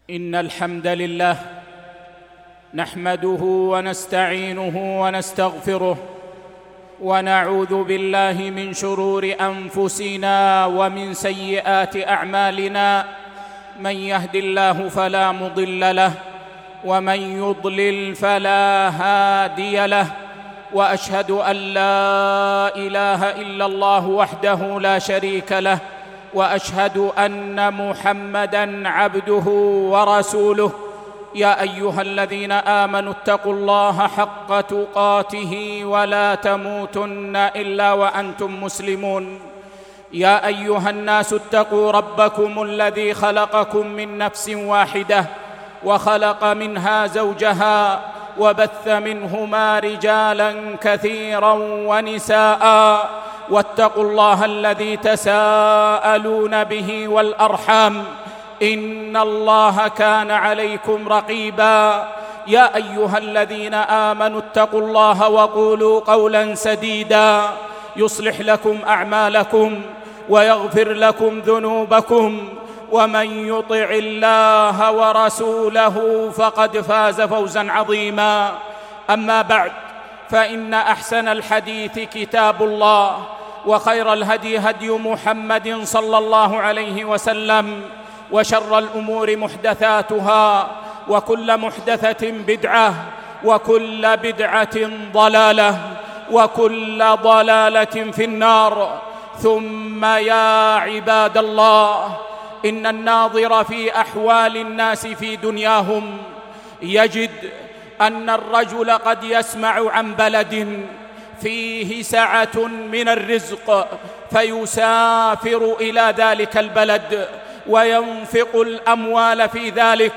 إن الحمد لله نحمده ونستعينه ونستغفره ونعوذ بالله من شرور أنفسنا ومن سيئات أعمالنا. من يهد الله فلا مضل له ومن يضلل فلا هادي له، وأشهد أن لا إله إلا الله وحده لا شريك له، وأشهد أن محمدًا عبده ورسوله. يا أيها الذين آمنوا اتقوا الله حق تقاته ولا تموتن إلا وأنتم مسلمون. يا أيها الناس اتقوا ربكم الذي خلقكم من نفس واحدة وخلق منها زوجها وبث منهما رجالا كثيرا ونساء، واتقوا الله الذي تساءلون به والأرحام إن الله كان عليكم رقيبا. يا أيها الذين آمنوا اتقوا الله وقولوا قولا سديدا يصلح لكم أعمالكم ويغفر لكم ذنوبكم، ومن يطع الله ورسوله فقد فاز فوزا عظيما. أما بعد، فإن أحسن الحديث كتاب الله، وخير الهدي هدي محمد صلى الله عليه وسلم، وشر الأمور محدثاتها، وكل محدثة بدعة، وكل بدعة ضلالة، وكل ضلالة في النار. ثم يا عباد الله، إن الناظر في أحوال الناس في دنياهم يجد أن الرجل قد يسمع عن بلد فيه سعة من الرزق فيسافر إلى ذلك البلد وينفق الأموال في ذلك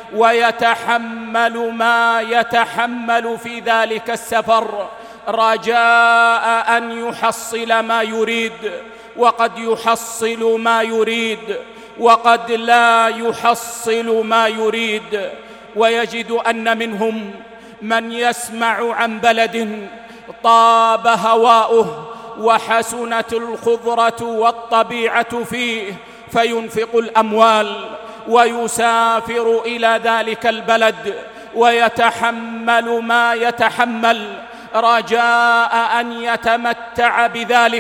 ويتحمل ما يتحمل في ذلك السفر رجاء أن يحصل ما يريد، وقد يحصل ما يريد وقد لا يحصل ما يريد. ويجد أن منهم من يسمع عن بلد طاب هواؤه وحسنت الخضرة والطبيعة فيه فينفق الأموال ويسافر إلى ذلك البلد ويتحمل ما يتحمل رجاء أن يتمتع بذلك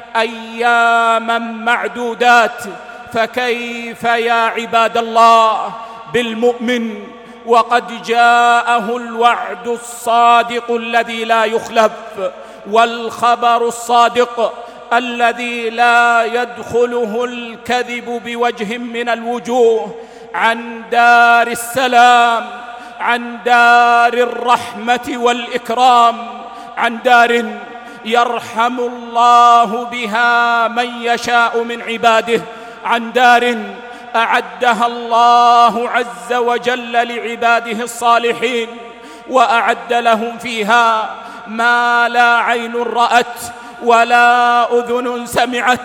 أياما معدودات. فكيف يا عباد الله بالمؤمن وقد جاءه الوعد الصادق الذي لا يخلف، والخبر الصادق الذي لا يدخله الكذب بوجه من الوجوه، عن دار السلام، عن دار الرحمة والإكرام، عن دار يرحم الله بها من يشاء من عباده، عن دار أعدها الله عز وجل لعباده الصالحين، وأعد لهم فيها ما لا عين رأت ولا أذن سمعت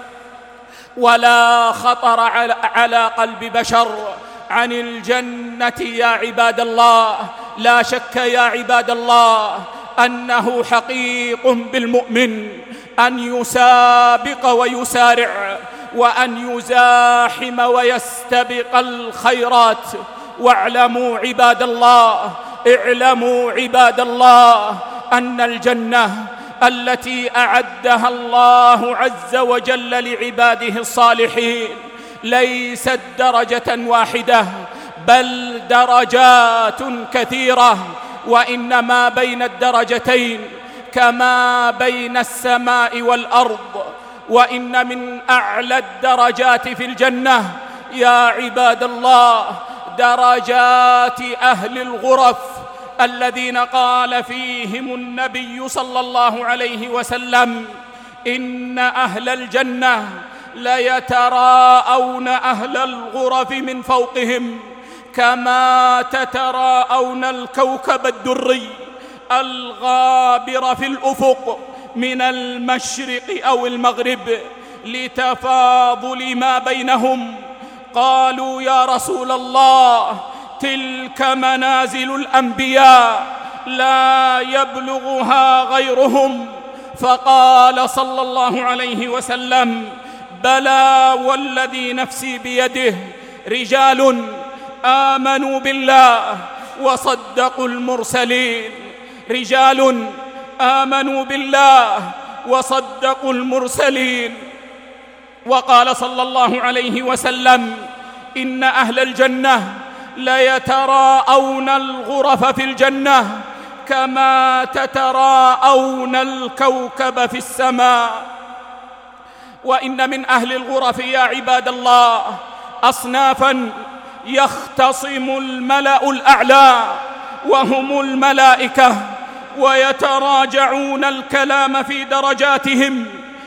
ولا خطر على قلب بشر. عن الجنة يا عباد الله، لا شك يا عباد الله أنه حقيق بالمؤمن أن يسابق ويسارع، وأن يزاحم ويستبق الخيرات. واعلموا عباد الله، اعلموا عباد الله أن الجنة التي أعدها الله عز وجل لعباده الصالحين ليست درجة واحدة، بل درجات كثيرة، وإنما بين الدرجتين كما بين السماء والأرض. وإن من أعلى الدرجات في الجنة يا عباد الله درجات أهل الغرف الذين قال فيهم النبي صلى الله عليه وسلم: إن أهل الجنة ليتراءون أهل الغرف من فوقهم كما تتراءون الكوكب الدري الغابر في الأفق من المشرق أو المغرب لتفاضل ما بينهم. قالوا: يا رسول الله، تلك منازل الأنبياء لا يبلغها غيرهم. فقال صلى الله عليه وسلم: بلى والذي نفسي بيده، رجال آمنوا بالله وصدقوا المرسلين، رجال آمنوا بالله وصدقوا المرسلين. وقال صلى الله عليه وسلم: إن أهل الجنة ليتراءون الغرف في الجنة كما تتراءون الكوكب في السماء. وإن من أهل الغرف يا عباد الله أصنافا يختصم الملأ الأعلى وهم الملائكة، ويتراجعون الكلام في درجاتهم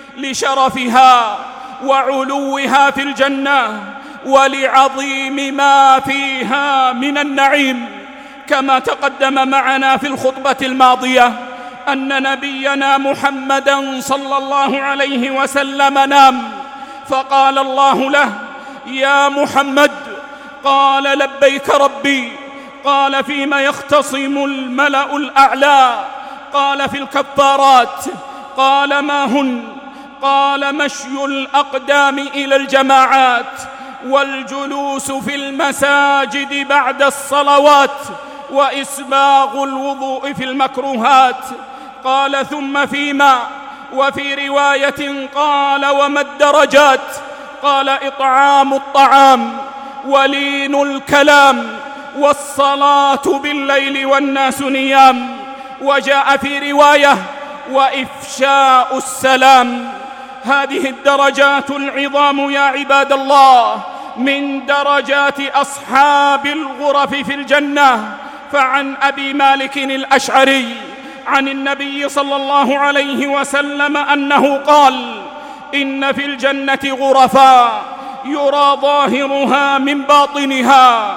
لشرفها وعلوها في الجنة ولعظيم ما فيها من النعيم. كما تقدم معنا في الخطبة الماضية أن نبينا محمدًا صلى الله عليه وسلم نام، فقال الله له: يا محمد. قال: لبيك ربي. قال: فيما يختصم الملأ الأعلى؟ قال: في الكفارات. قال: ما هن؟ قال: مشي الأقدام إلى الجماعات، والجلوس في المساجد بعد الصلوات، وإسباغ الوضوء في المكروهات. قال: ثم فيما؟ وفي رواية قال: وما الدرجات؟ قال: إطعام الطعام، ولين الكلام، والصلاة بالليل والناس نيام. وجاء في رواية: وإفشاء السلام. هذه الدرجات العظام يا عباد الله من درجات أصحاب الغرف في الجنة. فعن أبي مالك الأشعري عن النبي صلى الله عليه وسلم أنه قال: إن في الجنة غرفا يرى ظاهرها من باطنها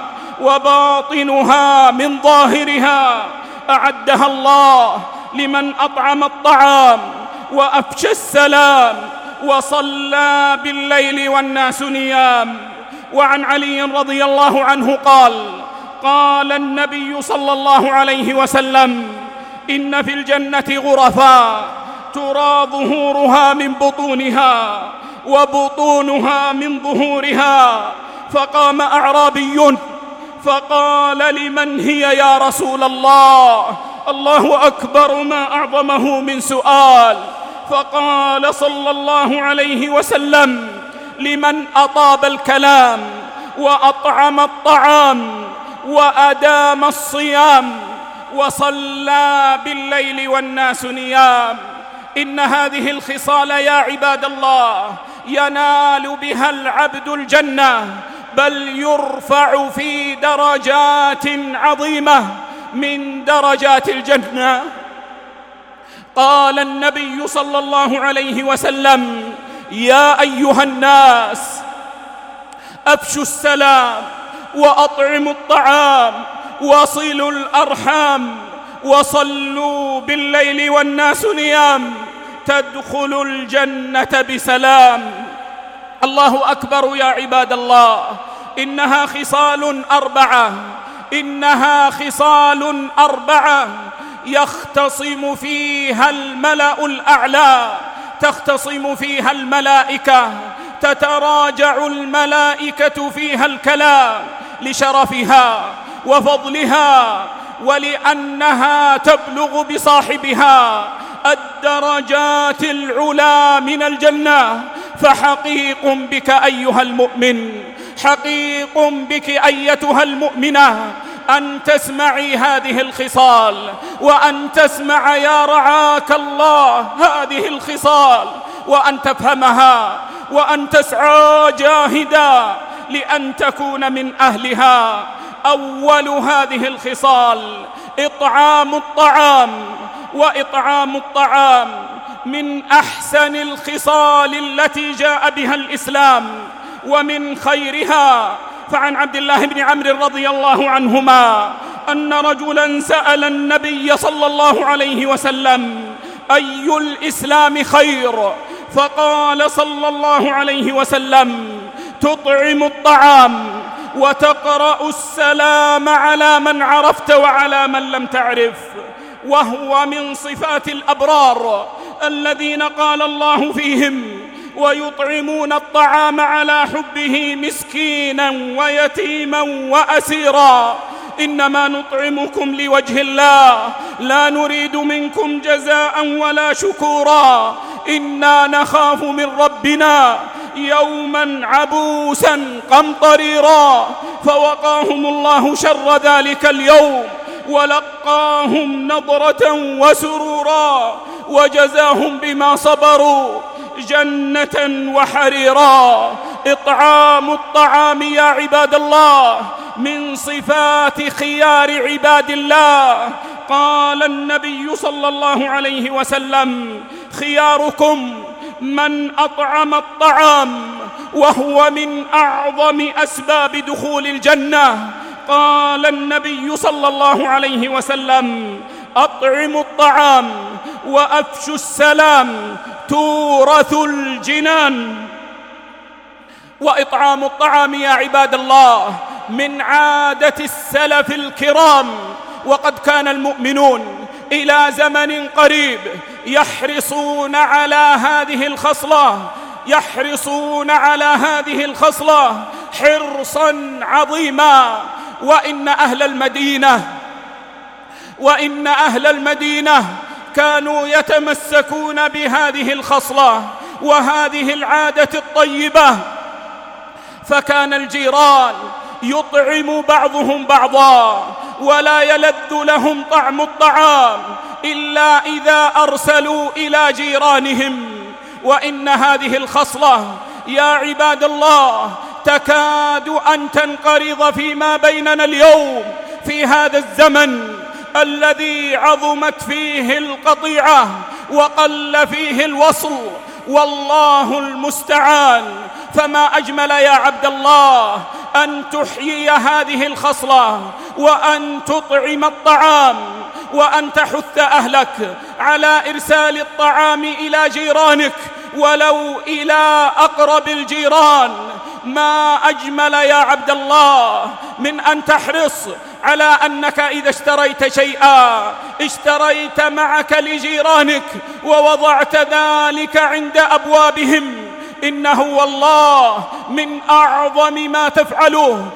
وباطنها من ظاهرها، أعدها الله لمن أطعم الطعام وأفشى السلام وصلى بالليل والناس نيام. وعن علي رضي الله عنه قال: قال النبي صلى الله عليه وسلم: إن في الجنة غرفا ترى ظهورها من بطونها وبطونها من ظهورها. فقام أعرابي فقال: لمن هي يا رسول الله؟ الله أكبر، ما أعظمه من سؤال. فقال صلى الله عليه وسلم: لمن أطاب الكلام وأطعم الطعام وأدام الصيام وصلى بالليل والناس نيام. إن هذه الخصال يا عباد الله ينال بها العبد الجنة، بل يرفع في درجات عظيمة من درجات الجنة. قال النبي صلى الله عليه وسلم: يا أيها الناس، أفشوا السلام وأطعموا الطعام وصلوا الأرحام وصلوا بالليل والناس نيام، تدخلوا الجنة بسلام. الله أكبر يا عباد الله. إنها خصال أربعة، إنها خصال أربعة يختصم فيها الملأ الأعلى، تختصم فيها الملائكة، تتراجع الملائكة فيها الكلام لشرفها وفضلها، ولأنها تبلغ بصاحبها الدرجات العلى من الجنة. فحقيق بك أيها المؤمن، حقيق بك أيتها المؤمنة أن تسمعي هذه الخصال، وأن تسمع يا رعاك الله هذه الخصال، وأن تفهمها، وأن تسعى جاهدا لأن تكون من أهلها. أول هذه الخصال إطعام الطعام، وإطعام الطعام من أحسن الخصال التي جاء بها الإسلام ومن خيرها. فعن عبد الله بن عمرو رضي الله عنهما أن رجلا سأل النبي صلى الله عليه وسلم: أي الإسلام خير؟ فقال صلى الله عليه وسلم: تطعم الطعام وتقرأ السلام على من عرفت وعلى من لم تعرف. وهو من صفات الأبرار الذين قال الله فيهم: ويطعمون الطعام على حبه مسكينا ويتيما وأسيرا. إنما نطعمكم لوجه الله لا نريد منكم جزاء ولا شكورا إنا نخاف من ربنا يوما عبوسا قمطريرا. فوقاهم الله شر ذلك اليوم ولقاهم نضرة وسرورا وجزاهم بما صبروا جنة وحريرا. إطعام الطعام يا عباد الله من صفات خيار عباد الله. قال النبي صلى الله عليه وسلم: خياركم من أطعم الطعام، وهو من أعظم أسباب دخول الجنة. قال النبي صلى الله عليه وسلم: أطعموا الطعام وأفشوا السلام تورثوا الجنان. وإطعام الطعام يا عباد الله من عادة السلف الكرام، وقد كان المؤمنون إلى زمن قريب يحرصون على هذه الخصلة حرصا عظيما. وإن أهل المدينة كانوا يتمسكون بهذه الخصلة وهذه العادة الطيبة. فكان الجيران يطعم بعضهم بعضا ولا يلذ لهم طعم الطعام إلا إذا أرسلوا إلى جيرانهم. وإن هذه الخصلة يا عباد الله تكاد أن تنقرض فيما بيننا اليوم في هذا الزمن الذي عظمت فيه القطيعة وقل فيه الوصل، والله المستعان. فما أجمل يا عبد الله أن تحيي هذه الخصلة وأن تطعم الطعام وأن تحث أهلك على إرسال الطعام إلى جيرانك ولو إلى أقرب الجيران. ما أجمل يا عبد الله من أن تحرص على أنك إذا اشتريت شيئا اشتريت معك لجيرانك ووضعت ذلك عند أبوابهم. إنه والله من أعظم ما تفعله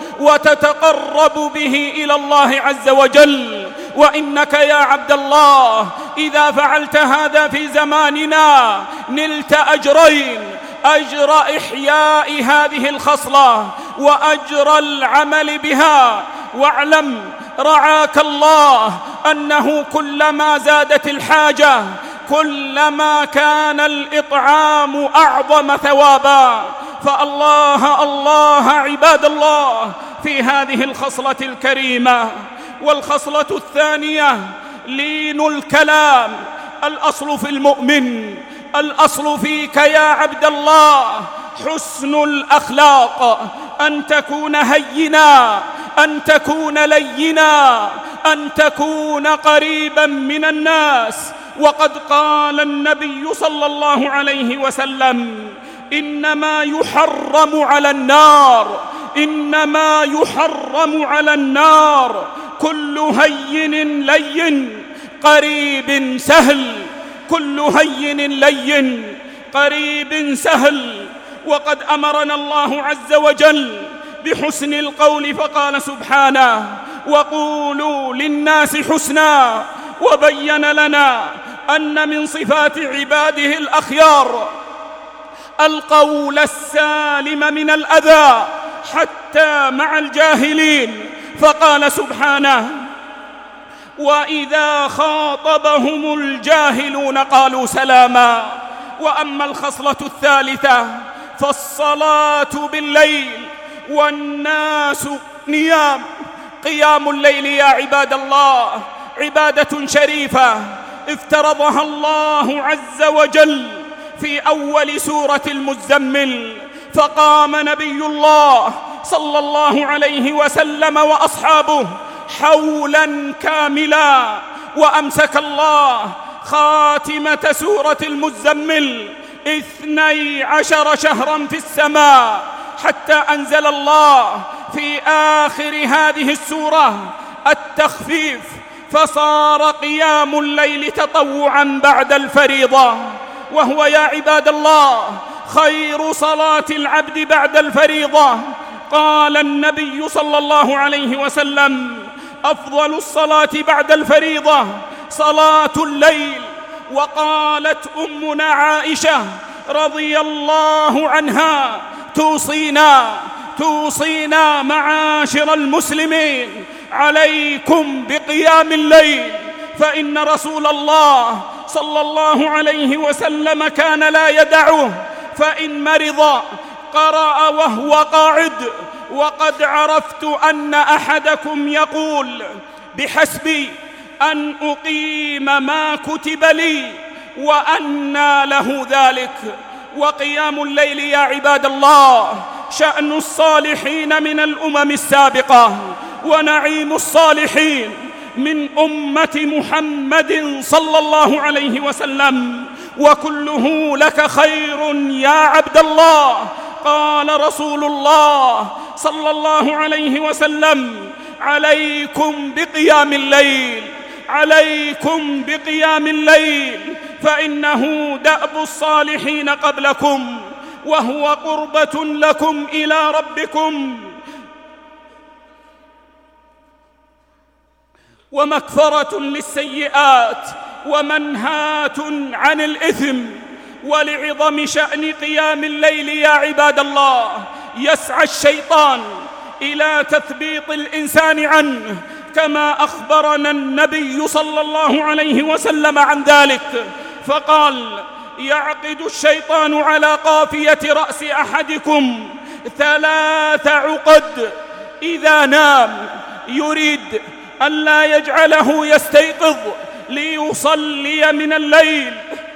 وتتقرب به إلى الله عز وجل. وإنك يا عبد الله إذا فعلت هذا في زماننا نلت أجرين: أجر إحياء هذه الخصلة وأجر العمل بها. واعلم رعاك الله أنه كلما زادت الحاجة كلما كان الإطعام أعظم ثوابا. فالله الله عباد الله في هذه الخصلة الكريمة. والخصلة الثانية لين الكلام. الأصل في المؤمن، الأصل فيك يا عبد الله حسن الأخلاق، أن تكون هينا، أن تكون لينا، أن تكون قريبا من الناس. وقد قال النبي صلى الله عليه وسلم: إنما يحرم على النار كل هين لين قريب سهل، كل هين لين قريب سهل. وقد أمرنا الله عز وجل بحسن القول فقال سبحانه: وقولوا للناس حسنا. وبين لنا أن من صفات عباده الأخيار القول السالم من الأذى حتى مع الجاهلين. فقال سبحانه: وإذا خاطبهم الجاهلون قالوا سلاما. وأما الخصلة الثالثة فالصلاة بالليل والناس نيام. قيام الليل يا عباد الله عبادة شريفة افترضها الله عز وجل في أول سورة المزمل. فقام نبي الله صلى الله عليه وسلم وأصحابه حولا كاملا، وأمسك الله خاتمة سورة المزمل 12 شهرا في السماء، حتى أنزل الله في آخر هذه السورة التخفيف، فصار قيام الليل تطوعا بعد الفريضة. وهو يا عباد الله خير صلاة العبد بعد الفريضة. قال النبي صلى الله عليه وسلم: أفضل الصلاة بعد الفريضة صلاة الليل. وقالت أمنا عائشة رضي الله عنها: توصينا معاشر المسلمين عليكم بقيام الليل، فإن رسول الله صلى الله عليه وسلم كان لا يدعه، فإن مرض قرأ وهو قاعد. وقد عرفت أن أحدكم يقول: بحسبي أن أقيم ما كتب لي، وأنى له ذلك. وقيام الليل يا عباد الله شأن الصالحين من الأمم السابقة، ونعيم الصالحين من أمة محمد صلى الله عليه وسلم، وكله لك خير يا عبد الله. قال رسول الله صلى الله عليه وسلم: عليكم بقيام الليل، عليكم بقيام الليل، فإنه دأب الصالحين قبلكم، وهو قربة لكم إلى ربكم ومكفرة للسيئات ومنهاة عن الإثم. ولعظم شأن قيام الليل يا عباد الله يسعى الشيطان إلى تثبيط الإنسان عنه، كما أخبرنا النبي صلى الله عليه وسلم عن ذلك، فقال: يعقد الشيطان على قافية رأس أحدكم 3 عقد إذا نام، يريد ألا يجعله يستيقظ ليصلي من الليل.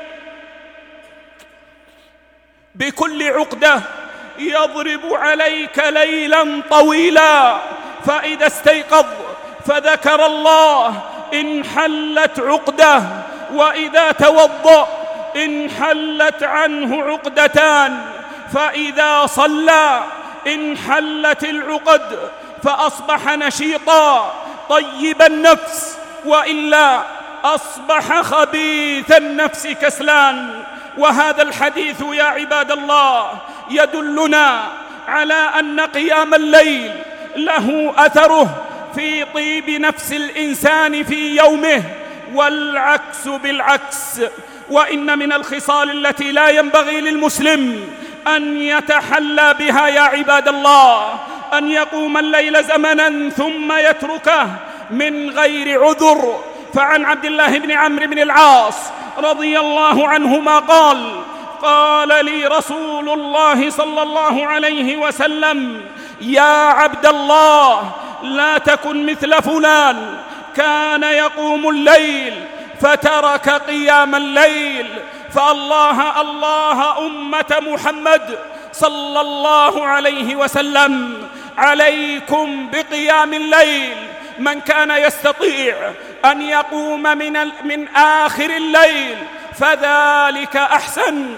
بكل عقدة يضرب عليك ليلا طويلا، فإذا استيقظ فذكر الله انحلت عقدة، وإذا توضأ انحلت عنه عقدتان، فإذا صلى انحلت العقد فأصبح نشيطا طيب النفس، وإلا أصبح خبيث النفس كسلان. وهذا الحديث يا عباد الله يدلنا على أن قيام الليل له أثره في طيب نفس الإنسان في يومه، والعكس بالعكس. وإن من الخصال التي لا ينبغي للمسلم أن يتحلى بها يا عباد الله أن يقوم الليل زمنا ثم يتركه من غير عذر. فعن عبد الله بن عمرو بن العاص رضي الله عنهما قال لي رسول الله صلى الله عليه وسلم: يا عبد الله، لا تكن مثل فلان كان يقوم الليل فترك قيام الليل. فالله أمة محمد صلى الله عليه وسلم، عليكم بقيام الليل. من كان يستطيع أن يقوم من آخر الليل فذلك أحسن،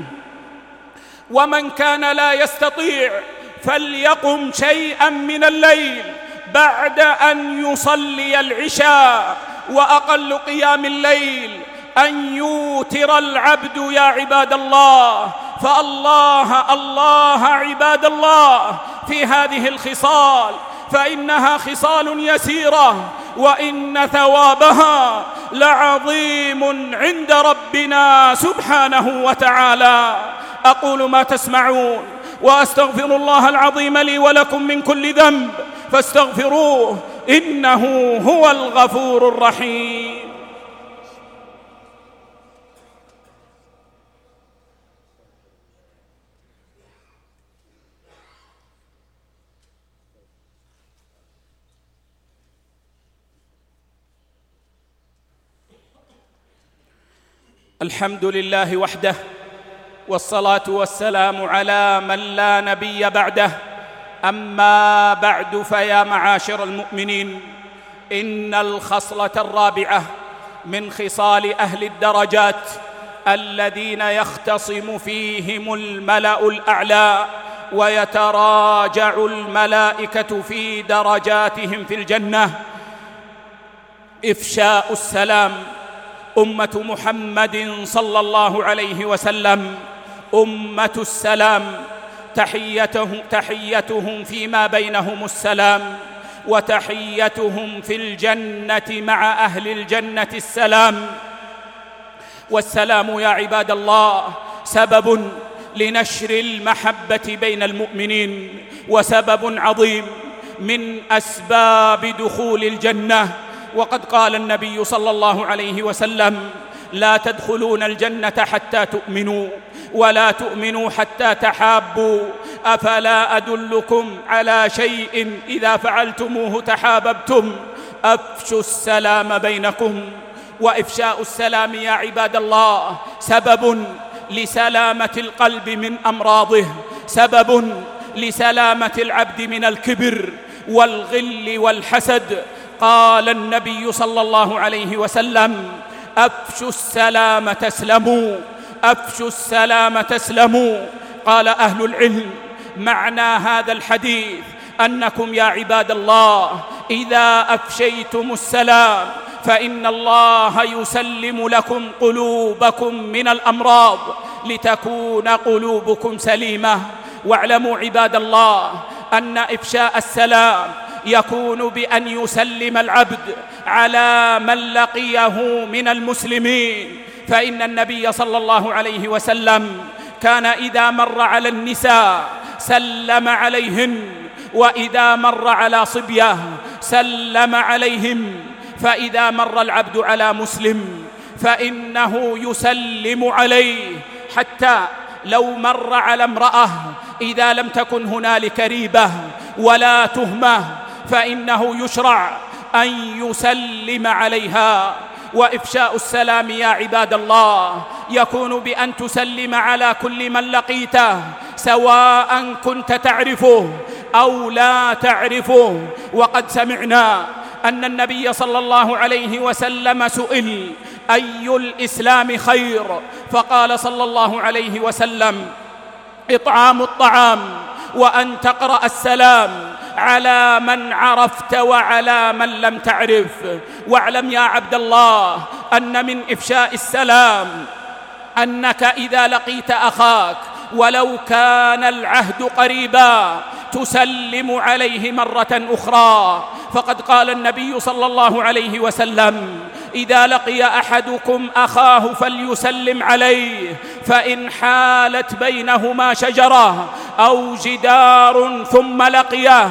ومن كان لا يستطيع فليقم شيئا من الليل بعد أن يصلي العشاء. وأقل قيام الليل أن يوتر العبد يا عباد الله. فالله عباد الله في هذه الخصال، فإنها خصال يسيرة، وإن ثوابها لعظيم عند ربنا سبحانه وتعالى. أقول ما تسمعون، وأستغفر الله العظيم لي ولكم من كل ذنب، فاستغفروه إنه هو الغفور الرحيم. الحمد لله وحده، والصلاة والسلام على من لا نبي بعده. أما بعد، فيا معاشر المؤمنين، إن الخصلة الرابعة من خصال أهل الدرجات الذين يختصم فيهم الملأ الأعلى ويتراجع الملائكة في درجاتهم في الجنة إفشاء السلام. أمة محمد صلى الله عليه وسلم أمة السلام، تحيتهم فيما بينهم السلام، وتحيتهم في الجنة مع أهل الجنة السلام. والسلام يا عباد الله سبب لنشر المحبة بين المؤمنين، وسبب عظيم من أسباب دخول الجنة. وقد قال النبي صلى الله عليه وسلم: لا تدخلون الجنة حتى تؤمنوا، ولا تؤمنوا حتى تحابوا، أفلا أدلكم على شيء إذا فعلتموه تحاببتم؟ أفشوا السلام بينكم. وإفشاء السلام يا عباد الله سبب لسلامة القلب من أمراضه، سبب لسلامة العبد من الكبر والغل والحسد. قال النبي صلى الله عليه وسلم: أفشوا السلام تسلموا، أفشوا السلام تسلموا. قال أهل العلم: معنى هذا الحديث أنكم يا عباد الله إذا أفشيتم السلام فإن الله يسلم لكم قلوبكم من الأمراض لتكون قلوبكم سليمة. واعلموا عباد الله أن إفشاء السلام يكون بأن يسلم العبد على من لقيه من المسلمين، فإن النبي صلى الله عليه وسلم كان إذا مر على النساء سلم عليهن، وإذا مر على صبية سلم عليهم، فإذا مر العبد على مسلم فإنه يسلم عليه، حتى لو مر على امرأة إذا لم تكن هنالك ريبة ولا تهمة فإنه يشرع أن يسلم عليها. وإفشاء السلام يا عباد الله يكون بأن تسلم على كل من لقيته، سواء كنت تعرفه أو لا تعرفه. وقد سمعنا أن النبي صلى الله عليه وسلم سئل: أي الإسلام خير؟ فقال صلى الله عليه وسلم: إطعام الطعام، وأن تقرأ السلام على من عرفت وعلى من لم تعرف. واعلم يا عبد الله أن من إفشاء السلام أنك إذا لقيت أخاك ولو كان العهد قريبا تسلم عليه مرة أخرى. فقد قال النبي صلى الله عليه وسلم: إذا لقي أحدكم أخاه فليسلم عليه، فإن حالت بينهما شجرة أو جدار ثم لقيه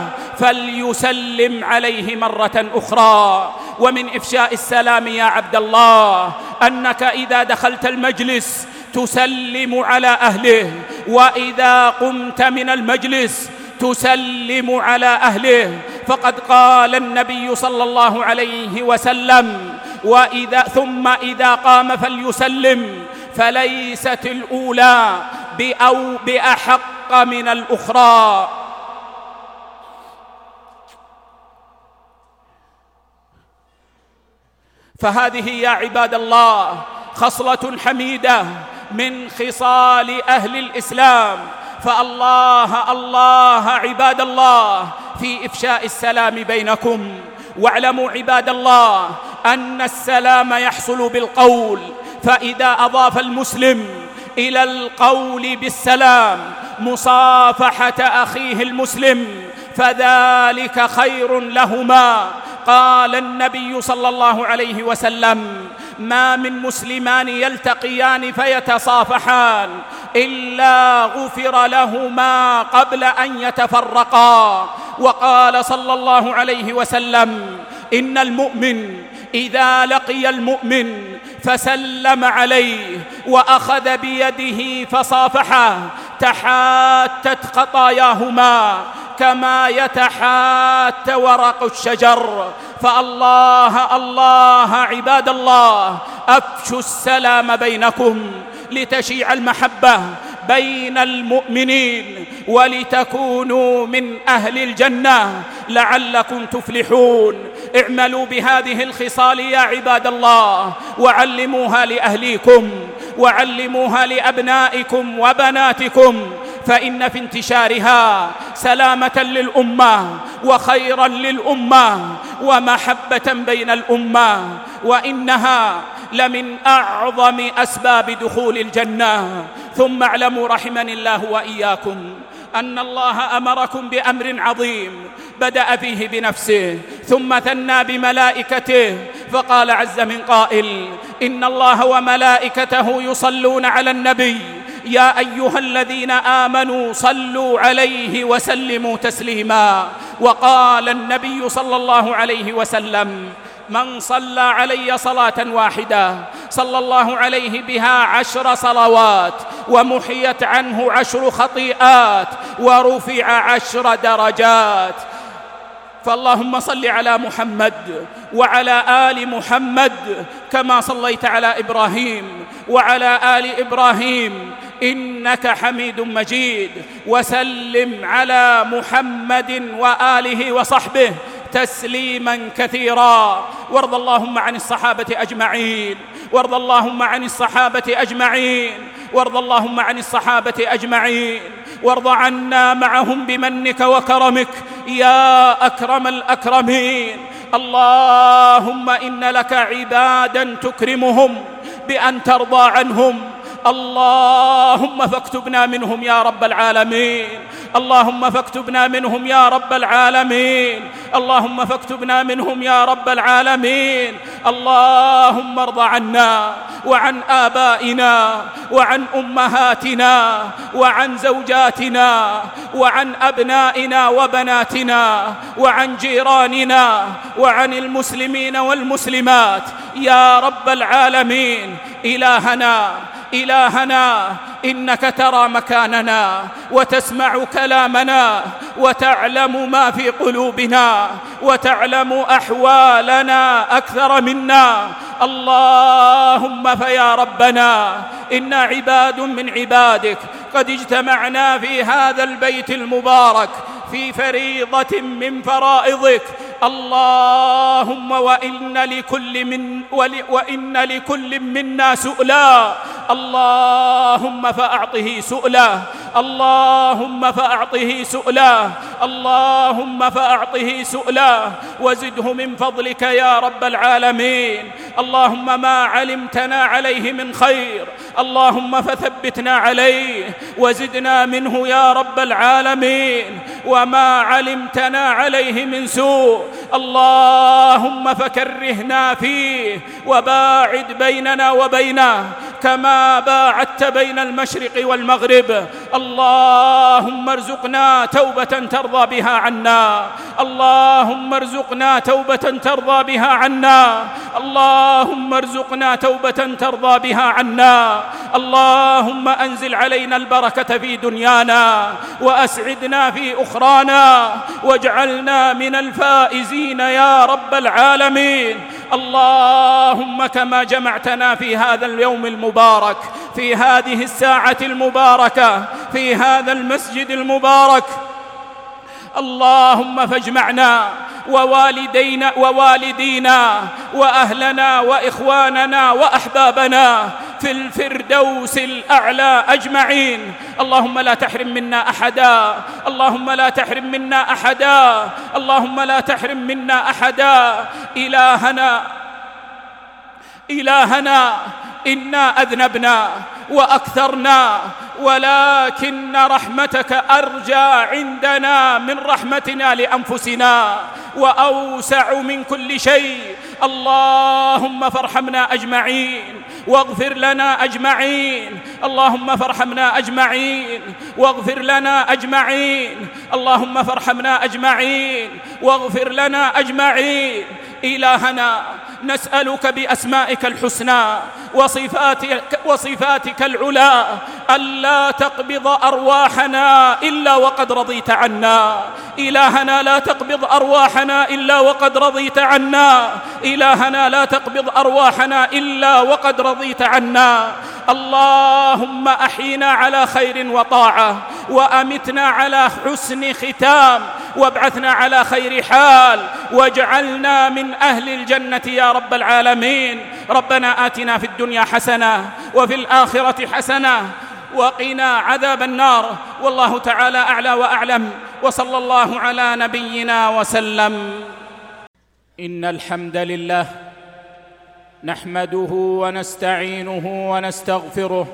فليسلم عليه مرة أخرى. ومن إفشاء السلام يا عبد الله أنك إذا دخلت المجلس تسلم على أهله، وإذا قمت من المجلس تسلم على أهله. فقد قال النبي صلى الله عليه وسلم: ثم إذا قام فليسلم، فليست الأولى بأحق من الأخرى. فهذه يا عباد الله خصلة حميدة من خصال أهل الإسلام. فالله الله عباد الله في إفشاء السلام بينكم. واعلموا عباد الله أن السلام يحصل بالقول، فإذا أضاف المسلم إلى القول بالسلام مصافحة أخيه المسلم فذلك خير لهما. قال النبي صلى الله عليه وسلم: ما من مسلمان يلتقيان فيتصافحان إلا غفر لهما قبل أن يتفرقا. وقال صلى الله عليه وسلم: إن المؤمن إذا لقي المؤمن فسلم عليه وأخذ بيده فصافحه تحاتت خطاياهما كما يتحات ورق الشجر. فالله الله عباد الله أفشوا السلام بينكم لتشيع المحبة بين المؤمنين ولتكونوا من أهل الجنة لعلكم تفلحون. اعملوا بهذه الخصال يا عباد الله، وعلموها لأهليكم وعلموها لأبنائكم وبناتكم، فإن في انتشارها سلامة للأمة وخيرا للأمة ومحبة بين الأمة، وإنها لمن أعظم أسباب دخول الجنة. ثم اعلموا رحمني الله وإياكم أن الله أمركم بأمر عظيم بدأ فيه بنفسه ثم ثنى بملائكته، فقال عز من قائل: إن الله وملائكته يصلون على النبي يا أيها الذين آمنوا صلوا عليه وسلموا تسليما. وقال النبي صلى الله عليه وسلم: من صلى علي صلاة واحدة صلى الله عليه بها 10 صلوات ومحيت عنه 10 خطيئات ورفع 10 درجات. فاللهم صل على محمد وعلى آل محمد كما صليت على إبراهيم وعلى آل إبراهيم إنك حميد مجيد، وسلم على محمد وآله وصحبه تسليما كثيرا. وارض اللهم عن الصحابة أجمعين، وارض اللهم عن الصحابة أجمعين، وارض اللهم عن الصحابة أجمعين، وارض عنا معهم بمنك وكرمك يا أكرم الأكرمين. اللهم إن لك عبادا تكرمهم بأن ترضى عنهم، اللهم فاكتبنا منهم يا رب العالمين، اللهم فاكتبنا منهم يا رب العالمين، اللهم فاكتبنا منهم يا رب العالمين. اللهم ارض عنا وعن آبائنا وعن أمهاتنا وعن زوجاتنا وعن أبنائنا وبناتنا وعن جيراننا وعن المسلمين والمسلمات يا رب العالمين. إلهنا إنك ترى مكاننا وتسمع كلامنا وتعلم ما في قلوبنا وتعلم أحوالنا أكثر منا. اللهم فيا ربنا إنا عباد من عبادك قد اجتمعنا في هذا البيت المبارك في فريضة من فرائضك. اللهم وإن لكل منا سؤلا، اللهم فأعطه سؤله، اللهم فأعطه سؤله، اللهم فأعطه سؤله، وزده من فضلك يا رب العالمين. اللهم ما علمتنا عليه من خير اللهم فثبتنا عليه وزدنا منه يا رب العالمين، وما علمتنا عليه من سوء اللهم فكرهنا فيه وباعد بيننا وبينه كما باعدت بين المشرق والمغرب. اللهم ارزقنا توبة ترضى بها عنا، اللهم ارزقنا توبة ترضى بها عنا، اللهم ارزقنا توبة ترضى بها عنا. اللهم أنزل علينا البركة في دنيانا وأسعدنا في أخرانا واجعلنا من الفائزين يا رب العالمين. اللهم كما جمعتنا في هذا اليوم المبارك في هذه الساعة المباركة في هذا المسجد المبارك، اللهم فاجمعنا ووالدينا وأهلنا وإخواننا وأحبابنا في الفردوس الأعلى أجمعين. اللهم لا تحرم منا أحدا، اللهم لا تحرم منا أحدا، اللهم لا تحرم منا أحدا. إلهنا إنا أذنبنا وأكثرنا، ولكن رحمتك أرجى عندنا من رحمتنا لأنفسنا وأوسع من كل شيء. اللهم فارحمنا أجمعين واغفر لنا أجمعين، اللهم فارحمنا أجمعين واغفر لنا أجمعين، اللهم فارحمنا أجمعين واغفر لنا أجمعين. إلهنا نسألك بأسمائك الحسنى وصفاتك العلى ألا تقبض أرواحنا إلا وقد رضيت عنا. إلهنا لا تقبض أرواحنا إلا وقد رضيت عنا، إلهنا لا تقبض أرواحنا إلا وقد رضيت عنا. اللهم أحينا على خير وطاعة وأمتنا على حسن ختام وابعثنا على خير حال واجعلنا من أهل الجنة يا رب العالمين. ربنا آتنا في الدنيا حسنة وفي الآخرة حسنة وقنا عذاب النار. والله تعالى أعلى وأعلم، وصلى الله على نبينا وسلم. إن الحمد لله نحمده ونستعينه ونستغفره،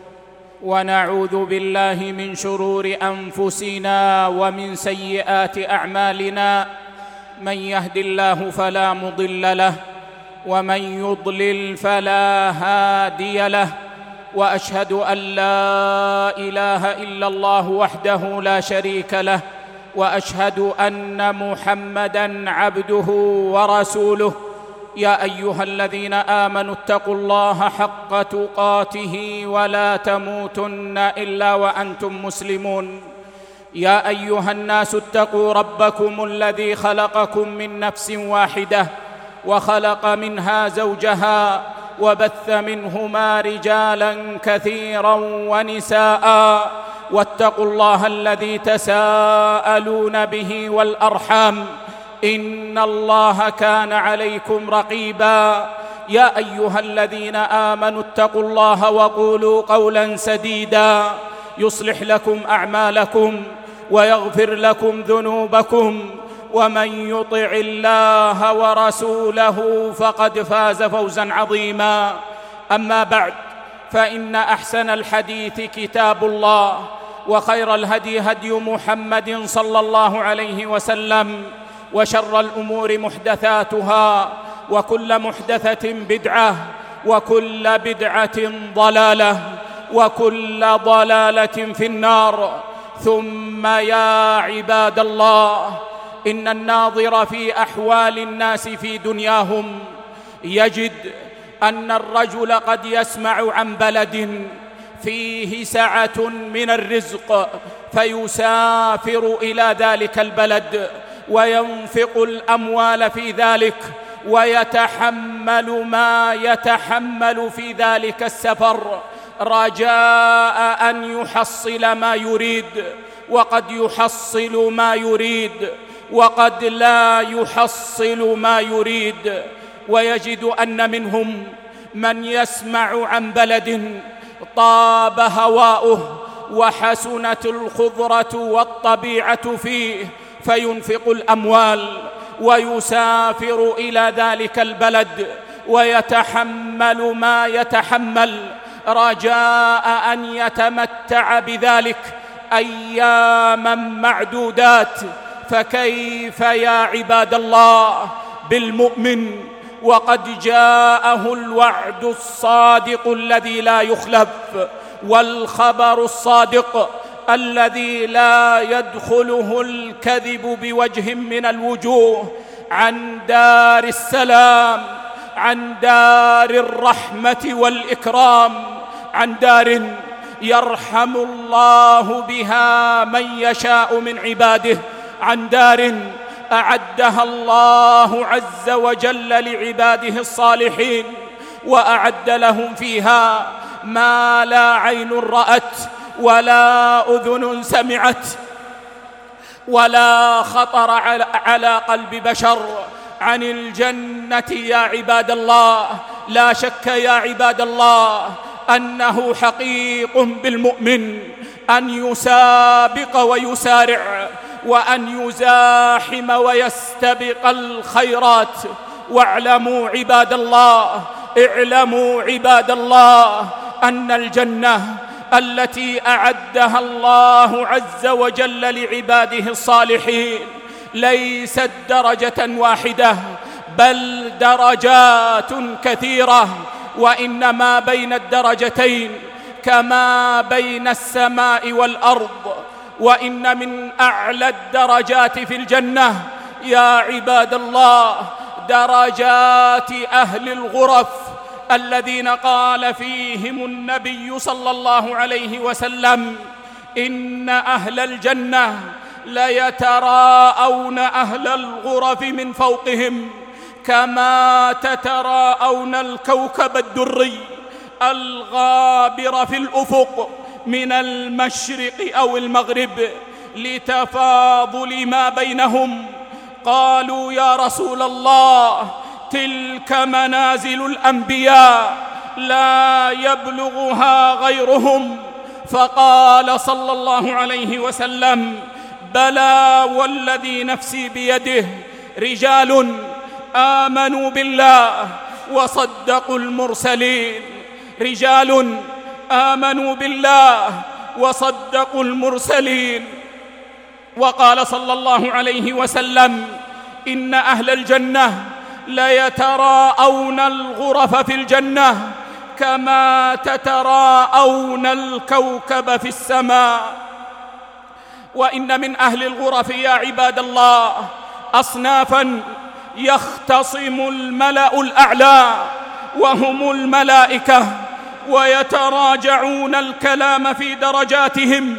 ونعوذ بالله من شرور أنفسنا ومن سيئات أعمالنا. من يهد الله فلا مضل له، ومن يضلل فلا هادي له. وأشهد أن لا إله إلا الله وحده لا شريك له، وأشهد أن محمدًا عبده ورسوله. يا أيها الذين آمنوا اتقوا الله حق تقاته ولا تموتن إلا وأنتم مسلمون. يا أيها الناس اتقوا ربكم الذي خلقكم من نفس واحدة، وخلق منها زوجها، وبث منهما رجالا كثيرا ونساء. واتقوا الله الذي تساءلون به والأرحام، إن الله كان عليكم رقيبا. يا أيها الذين آمنوا اتقوا الله وقولوا قولا سديدا يصلح لكم أعمالكم ويغفر لكم ذنوبكم، ومن يطع الله ورسوله فقد فاز فوزا عظيما. أما بعد، فإن أحسن الحديث كتاب الله، وخير الهدي هدي محمد صلى الله عليه وسلم، وشر الأمور محدثاتها، وكل محدثة بدعة، وكل بدعة ضلالة، وكل ضلالة في النار. ثم يا عباد الله، إن الناظر في أحوال الناس في دنياهم يجد أن الرجل قد يسمع عن بلد فيه سعة من الرزق، فيسافر إلى ذلك البلد وينفق الأموال في ذلك، ويتحمل ما يتحمل في ذلك السفر رجاء أن يحصل ما يريد. وقد يحصل ما يريد، وقد لا يحصل ما يريد. ويجد أن منهم من يسمع عن بلد طاب هواؤه وحسنت الخضرة والطبيعة فيه، فينفق الأموال ويسافر إلى ذلك البلد ويتحمل ما يتحمل رجاء أن يتمتع بذلك أياماً معدودات. فكيف يا عباد الله بالمؤمن وقد جاءه الوعد الصادق الذي لا يخلف، والخبر الصادق الذي لا يدخله الكذب بوجه من الوجوه، عن دار السلام، عن دار الرحمة والإكرام، عن دار يرحم الله بها من يشاء من عباده، عن دار أعدها الله عز وجل لعباده الصالحين، وأعد لهم فيها ما لا عين رأت ولا أذن سمعت ولا خطر على قلب بشر. عن الجنة يا عباد الله، لا شك يا عباد الله أنه حقيق بالمؤمن أن يسابق ويسارع، وأن يزاحم ويستبق الخيرات. واعلموا عباد الله، اعلموا عباد الله أن الجنة التي أعدها الله عز وجل لعباده الصالحين ليست درجة واحدة، بل درجات كثيرة. وإنما بين الدرجتين كما بين السماء والأرض. وإن من أعلى الدرجات في الجنة يا عباد الله درجات أهل الغرف، الذين قال فيهم النبي صلى الله عليه وسلم: إن أهل الجنة ليتراءون أهل الغرف من فوقهم كما تتراءون الكوكب الدري الغابر في الأفق من المشرق أو المغرب، لتفاضل ما بينهم. قالوا: يا رسول الله، تلك منازل الأنبياء لا يبلغها غيرهم. فقال صلى الله عليه وسلم: بلى والذي نفسي بيده، رجال آمنوا بالله وصدقوا المرسلين. رجال آمنوا بالله وصدقوا المرسلين. وقال صلى الله عليه وسلم: إن أهل الجنة ليتراءون الغرف في الجنة كما تتراءون الكوكب في السماء. وإن من أهل الغرف يا عباد الله أصنافا يختصم الملأ الأعلى وهم الملائكة، ويتراجعون الكلام في درجاتهم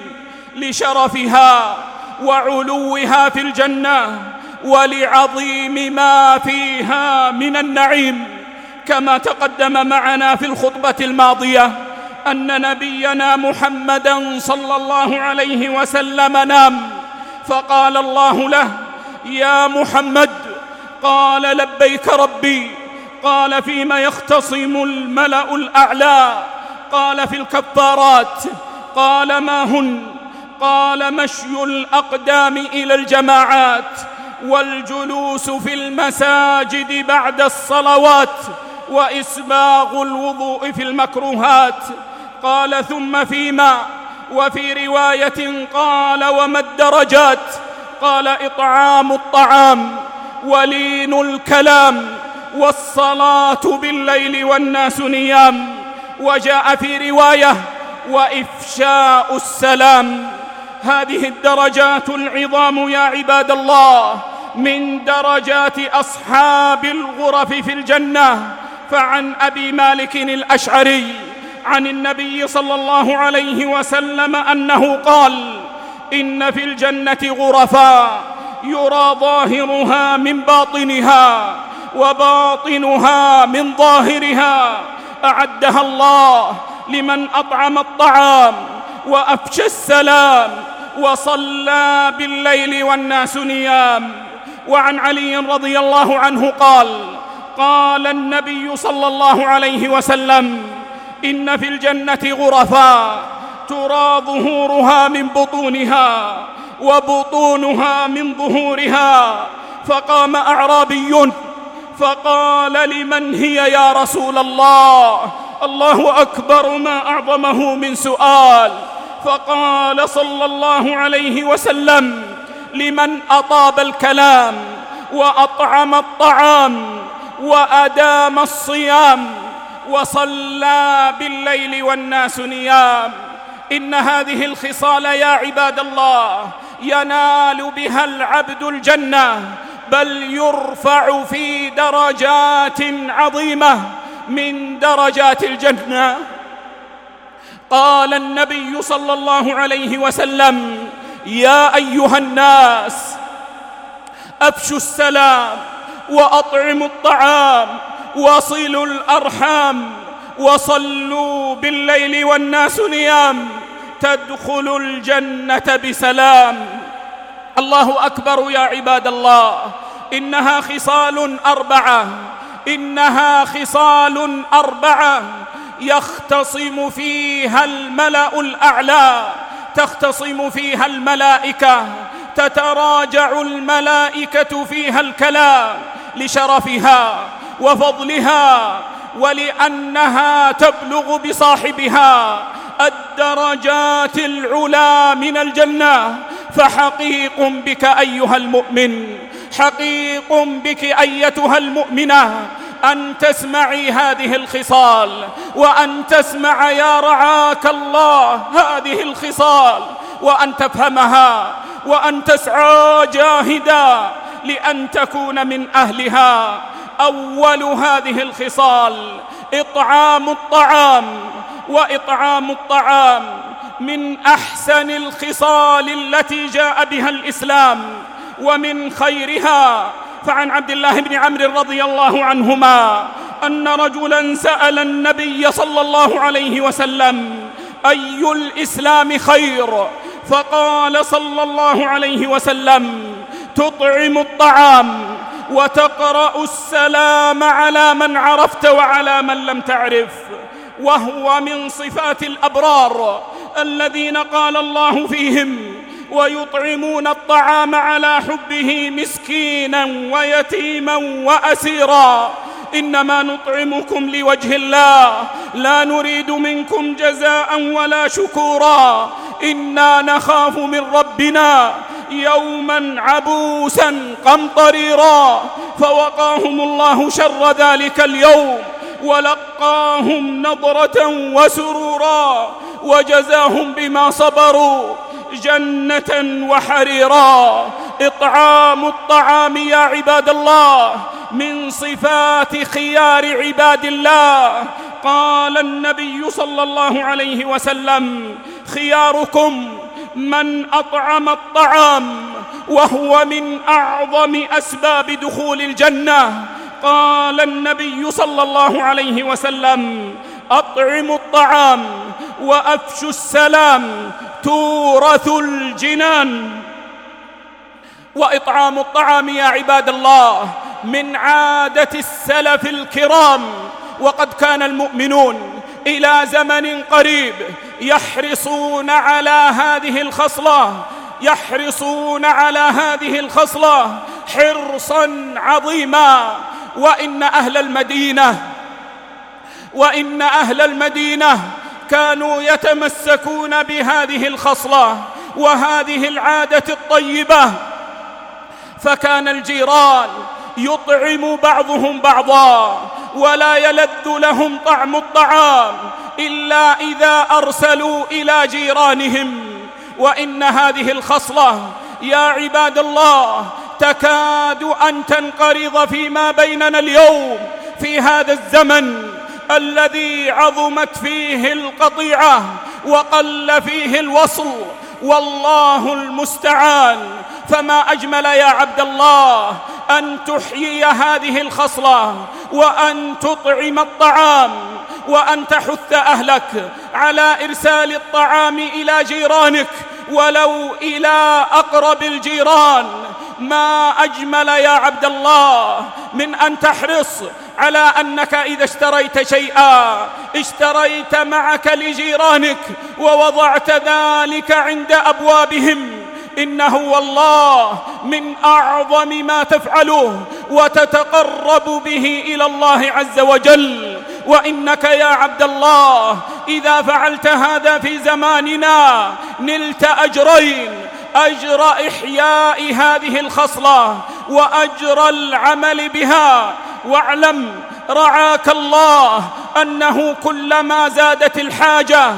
لشرفها وعلوها في الجنة ولعظيم ما فيها من النعيم. كما تقدم معنا في الخطبة الماضية أن نبينا محمدًا صلى الله عليه وسلم نام، فقال الله له: يا محمد. قال: لبيك ربي. قال: فيما يختصم الملأ الأعلى؟ قال: في الكفارات. قال: ما هن؟ قال: مشي الأقدام إلى الجماعات، والجلوس في المساجد بعد الصلوات، وإسباغ الوضوء في المكروهات. قال: ثم فيما؟ وفي رواية قال: وما الدرجات؟ قال: إطعام الطعام، ولين الكلام، والصلاة بالليل والناس نيام. وجاء في رواية: وإفشاء السلام. هذه الدرجات العظام يا عباد الله من درجات أصحاب الغرف في الجنة. فعن أبي مالك الأشعري عن النبي صلى الله عليه وسلم أنه قال: إن في الجنة غرفا يرى ظاهرها من باطنها وباطنها من ظاهرها، أعدها الله لمن أطعم الطعام وأفشى السلام وصلى بالليل والناس نيام. وعن علي رضي الله عنه قال: قال النبي صلى الله عليه وسلم: إن في الجنة غرفا ترى ظهورها من بطونها وبطونها من ظهورها. فقام أعرابي فقال: لمن هي يا رسول الله؟ الله أكبر، ما أعظمه من سؤال. فقال صلى الله عليه وسلم: لمن أطاب الكلام وأطعم الطعام وأدام الصيام وصلى بالليل والناس نيام. إن هذه الخصال يا عباد الله ينال بها العبد الجنة، بل يرفع في درجات عظيمة من درجات الجنة. قال النبي صلى الله عليه وسلم: يا أيها الناس، أفشوا السلام وأطعموا الطعام وصلوا الأرحام وصلوا بالليل والناس نيام، تدخلوا الجنة بسلام. الله أكبر يا عباد الله. إنها خصال أربعة، إنها خصال أربعة يختصم فيها الملأ الأعلى، تختصم فيها الملائكة، تتراجع الملائكة فيها الكلام لشرفها وفضلها، ولأنها تبلغ بصاحبها الدرجات العلى من الجنة. فحقيق بك أيها المؤمن، حقيق بك أيتها المؤمنة أن تسمعي هذه الخصال، وأن تسمع يا رعاك الله هذه الخصال، وأن تفهمها، وأن تسعى جاهدا لأن تكون من أهلها. أول هذه الخصال إطعام الطعام، وإطعام الطعام من أحسن الخصال التي جاء بها الإسلام ومن خيرها. فعن عبد الله بن عمرو رضي الله عنهما أن رجلا سأل النبي صلى الله عليه وسلم: أي الإسلام خير؟ فقال صلى الله عليه وسلم: تطعم الطعام وتقرأ السلام على من عرفت وعلى من لم تعرف. وهو من صفات الأبرار الذين قال الله فيهم: ويطعمون الطعام على حبه مسكينا ويتيما وأسيرا. إنما نطعمكم لوجه الله لا نريد منكم جزاء ولا شكورا إنا نخاف من ربنا يوما عبوسا قمطريرا فوقاهم الله شر ذلك اليوم ولقاهم نضرة وسرورا وجزاهم بما صبروا جنة وحريرا. إطعام الطعام يا عباد الله من صفات خيار عباد الله. قال النبي صلى الله عليه وسلم: خياركم من أطعم الطعام، وهو من أعظم أسباب دخول الجنة. قال النبي صلى الله عليه وسلم: أطعموا الطعام وأفشوا السلام تورثوا الجنان. وإطعام الطعام يا عباد الله من عادة السلف الكرام، وقد كان المؤمنون إلى زمن قريب يحرصون على هذه الخصلة حرصا عظيما. وإن أهل المدينة كانوا يتمسكون بهذه الخصلة وهذه العادة الطيبة، فكان الجيران يطعم بعضهم بعضا ولا يلذ لهم طعم الطعام إلا إذا أرسلوا إلى جيرانهم. وإن هذه الخصلة يا عباد الله تكاد أن تنقرض فيما بيننا اليوم في هذا الزمن الذي عظمت فيه القطيعة وقل فيه الوصل، والله المستعان. فما أجمل يا عبد الله أن تحيي هذه الخصلة وأن تطعم الطعام وأن تحث أهلك على إرسال الطعام إلى جيرانك ولو إلى أقرب الجيران. ما أجمل يا عبد الله من أن تحرص على أنك إذا اشتريت شيئا اشتريت معك لجيرانك ووضعت ذلك عند أبوابهم. إنه والله من أعظم ما تفعله وتتقرب به إلى الله عز وجل. وإنك يا عبد الله إذا فعلت هذا في زماننا نلت أجرين: أجر إحياء هذه الخصلة وأجر العمل بها. واعلم رعاك الله أنه كلما زادت الحاجة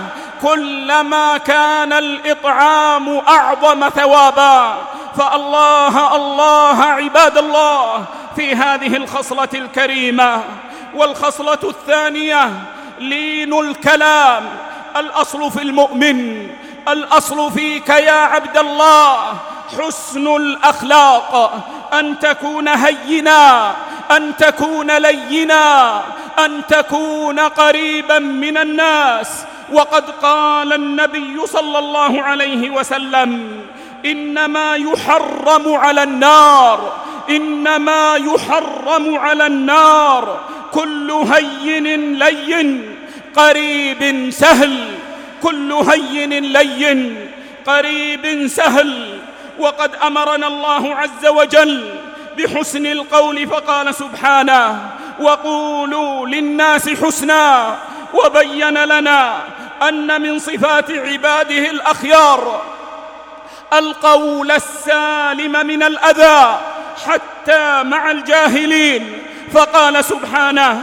كلما كان الإطعام أعظم ثوابا. فالله الله عباد الله في هذه الخصلة الكريمة. والخصلة الثانية لين الكلام. الأصل في المؤمن، الأصل فيك يا عبد الله حسن الأخلاق، أن تكون هينا، أن تكون لينا، أن تكون قريبا من الناس. وقد قال النبي صلى الله عليه وسلم: إنما يحرم على النار كل هين لين قريب سهل، كل هين لين قريب سهل. وقد أمرنا الله عز وجل بحسن القول فقال سبحانه: وقولوا للناس حسنا. وبين لنا أن من صفات عباده الأخيار القول السالم من الأذى حتى مع الجاهلين، فقال سبحانه: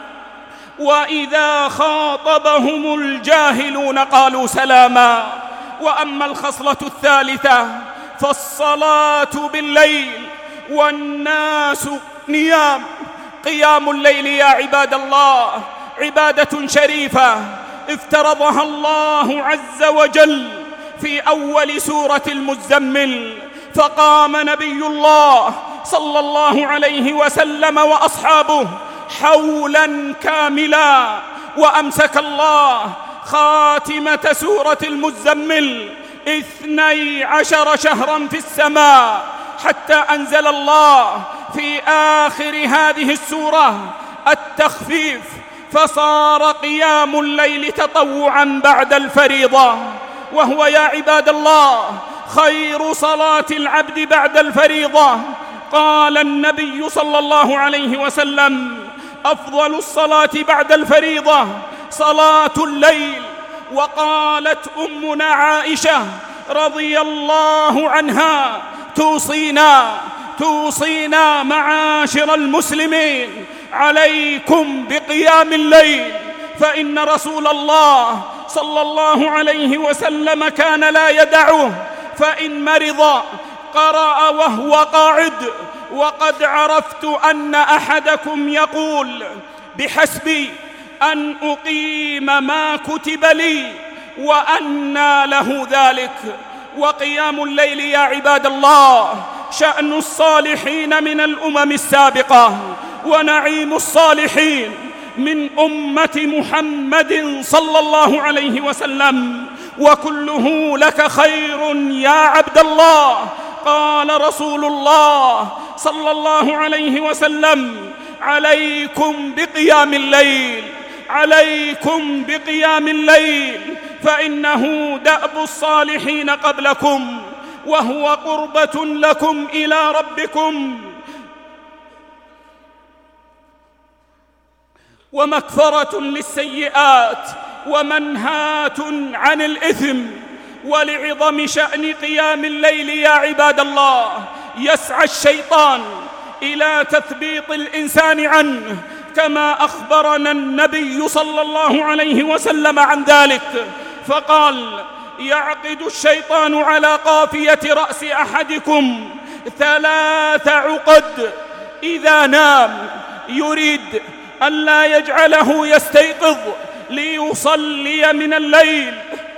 وإذا خاطبهم الجاهلون قالوا سلاما. وأما الخصلة الثالثة فالصلاة بالليل والناس نيام. قيام الليل يا عباد الله عبادة شريفة افترضها الله عز وجل في أول سورة المزمل، فقام نبي الله صلى الله عليه وسلم وأصحابه حولا كاملا، وأمسك الله خاتمة سورة المزمل 12 شهرا في السماء، حتى أنزل الله في آخر هذه السورة التخفيف، فصار قيام الليل تطوعا بعد الفريضة، وهو يا عباد الله خير صلاة العبد بعد الفريضة. قال النبي صلى الله عليه وسلم: أفضل الصلاة بعد الفريضة صلاة الليل. وقالت أمنا عائشة رضي الله عنها: توصينا معاشر المسلمين عليكم بقيام الليل، فإن رسول الله صلى الله عليه وسلم كان لا يدعه، فإن مرض قرأ وهو قاعد. وقد عرفت أن أحدكم يقول: بحسبي أن أقيم ما كتب لي، وأنى له ذلك. وقيام الليل يا عباد الله شأن الصالحين من الأمم السابقة، ونعيم الصالحين من أمة محمد صلى الله عليه وسلم، وكله لك خير يا عبد الله. قال رسول الله صلى الله عليه وسلم: عليكم بقيام الليل، عليكم بقيام الليل، فإنه دأب الصالحين قبلكم، وهو قربة لكم إلى ربكم ومكفرة للسيئات ومنهاة عن الإثم. ولعظم شأن قيام الليل يا عباد الله يسعى الشيطان إلى تثبيط الإنسان عنه، كما أخبرنا النبي صلى الله عليه وسلم عن ذلك، فقال: يعقد الشيطان على قافية رأس أحدكم 3 عقد إذا نام، يريد ألا يجعله يستيقظ ليصلي من الليل.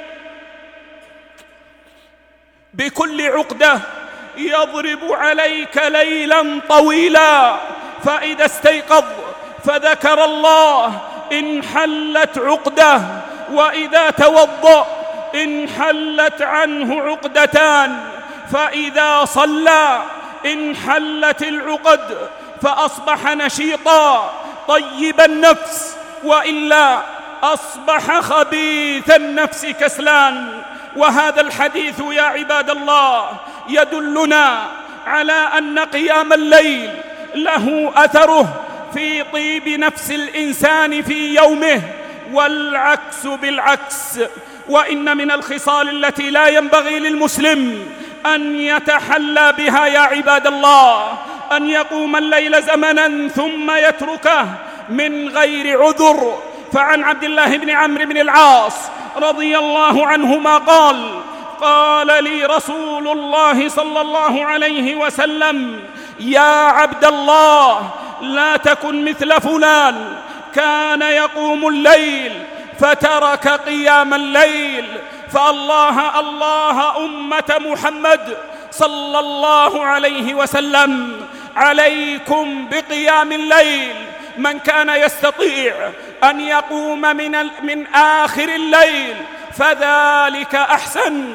بكل عقدة يضرب عليك ليلا طويلا، فإذا استيقظ فذكر الله انحلت عقدة، وإذا توضأ انحلت عنه عقدتان، فإذا صلى انحلت العقد فأصبح نشيطا طيب النفس، وإلا أصبح خبيث النفس كسلان. وهذا الحديث يا عباد الله يدلنا على أن قيام الليل له أثره في طيب نفس الإنسان في يومه، والعكس بالعكس. وإن من الخصال التي لا ينبغي للمسلم أن يتحلى بها يا عباد الله أن يقوم الليل زمنا ثم يتركه من غير عذر. فعن عبد الله بن عمرو بن العاص رضي الله عنهما قال لي رسول الله صلى الله عليه وسلم: يا عبد الله، لا تكن مثل فلان كان يقوم الليل فترك قيام الليل. فالله أمة محمد صلى الله عليه وسلم، عليكم بقيام الليل. من كان يستطيع أن يقوم من آخر الليل فذلك أحسن،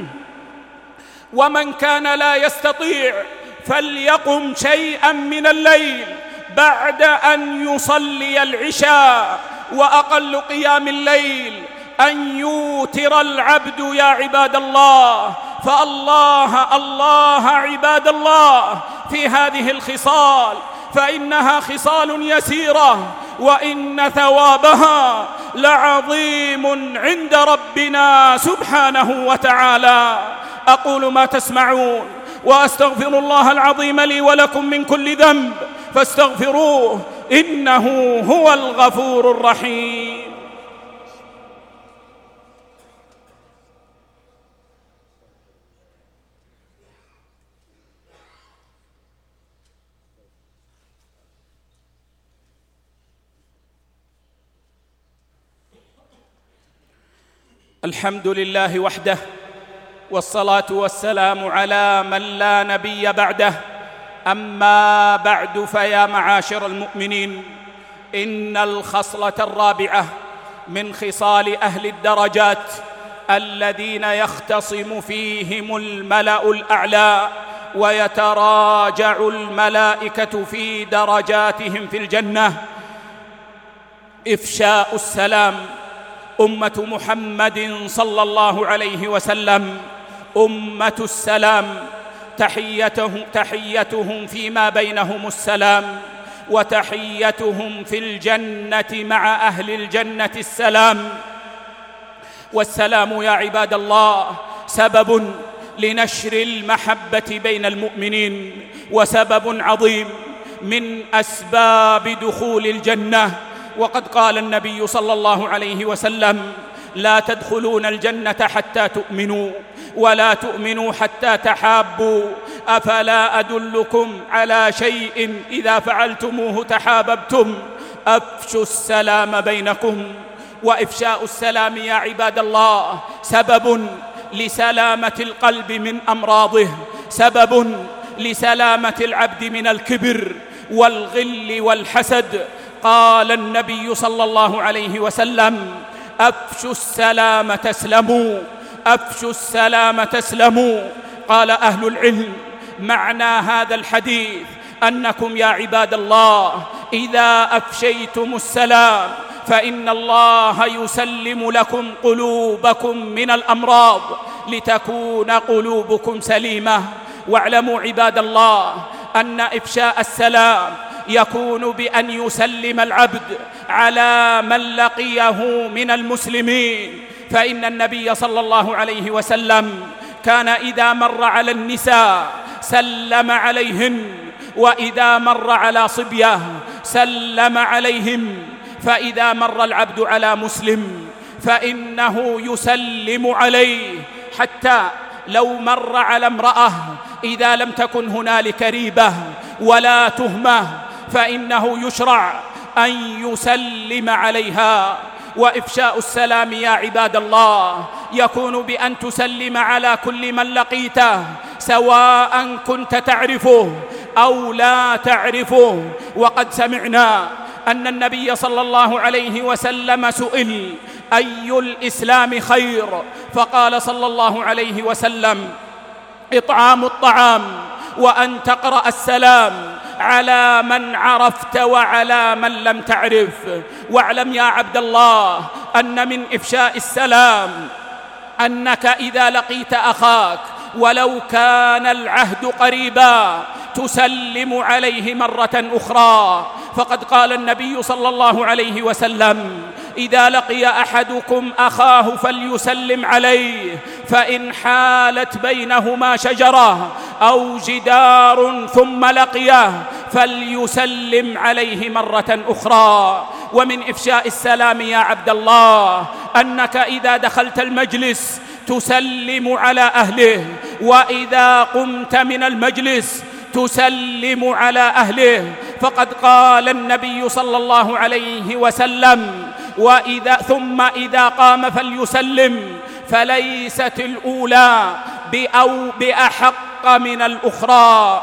ومن كان لا يستطيع فليقم شيئا من الليل بعد أن يصلي العشاء. وأقل قيام الليل أن يوتر العبد يا عباد الله. فالله عباد الله في هذه الخصال، فإنها خصال يسيرة، وإن ثوابها لعظيم عند ربنا سبحانه وتعالى. أقول ما تسمعون، وأستغفر الله العظيم لي ولكم من كل ذنب، فاستغفروه إنه هو الغفور الرحيم. الحمد لله وحده، والصلاة والسلام على من لا نبي بعده. أما بعد، فيا معاشر المؤمنين، إن الخصلة الرابعة من خصال أهل الدرجات الذين يختصم فيهم الملأ الأعلى ويتراجع الملائكة في درجاتهم في الجنة إفشاء السلام. أمة محمد صلى الله عليه وسلم أمة السلام، تحيتهم فيما بينهم السلام، وتحيتهم في الجنة مع أهل الجنة السلام. والسلام يا عباد الله سبب لنشر المحبة بين المؤمنين، وسبب عظيم من أسباب دخول الجنة. وقد قال النبي صلى الله عليه وسلم: لا تدخلون الجنة حتى تؤمنوا، ولا تؤمنوا حتى تحابوا، أفلا أدلكم على شيء إذا فعلتموه تحاببتم؟ أفشوا السلام بينكم. وإفشاء السلام يا عباد الله سبب لسلامة القلب من أمراضه، سبب لسلامة العبد من الكبر والغل والحسد. قال النبي صلى الله عليه وسلم: أفشوا السلام تسلموا، أفشوا السلام تسلموا. قال أهل العلم: معنى هذا الحديث أنكم يا عباد الله إذا أفشيتم السلام فإن الله يسلم لكم قلوبكم من الأمراض لتكون قلوبكم سليمة. واعلموا عباد الله أن إفشاء السلام يكون بأن يسلم العبد على من لقيه من المسلمين، فإن النبي صلى الله عليه وسلم كان إذا مر على النساء سلم عليهن، وإذا مر على صبية سلم عليهم، فإذا مر العبد على مسلم فإنه يسلم عليه، حتى لو مر على امرأة إذا لم تكن هنالك ريبة ولا تهمة فإنه يشرع أن يسلم عليها. وإفشاء السلام يا عباد الله يكون بأن تسلم على كل من لقيته، سواء كنت تعرفه أو لا تعرفه. وقد سمعنا أن النبي صلى الله عليه وسلم سئل: أي الإسلام خير؟ فقال صلى الله عليه وسلم: إطعام الطعام، وأن تقرأ السلام على من عرفت وعلى من لم تعرف. واعلم يا عبد الله أن من إفشاء السلام أنك إذا لقيت أخاك ولو كان العهد قريبا تسلم عليه مرة أخرى. فقد قال النبي صلى الله عليه وسلم: إذا لقي أحدكم أخاه فليسلم عليه، فإن حالت بينهما شجرة أو جدار ثم لقيه فليسلم عليه مرة أخرى. ومن إفشاء السلام يا عبد الله أنك إذا دخلت المجلس تسلم على أهله، وإذا قمت من المجلس تسلم على أهله. فقد قال النبي صلى الله عليه وسلم: ثم إذا قام فليسلم، فليست الأولى بأحق من الأخرى.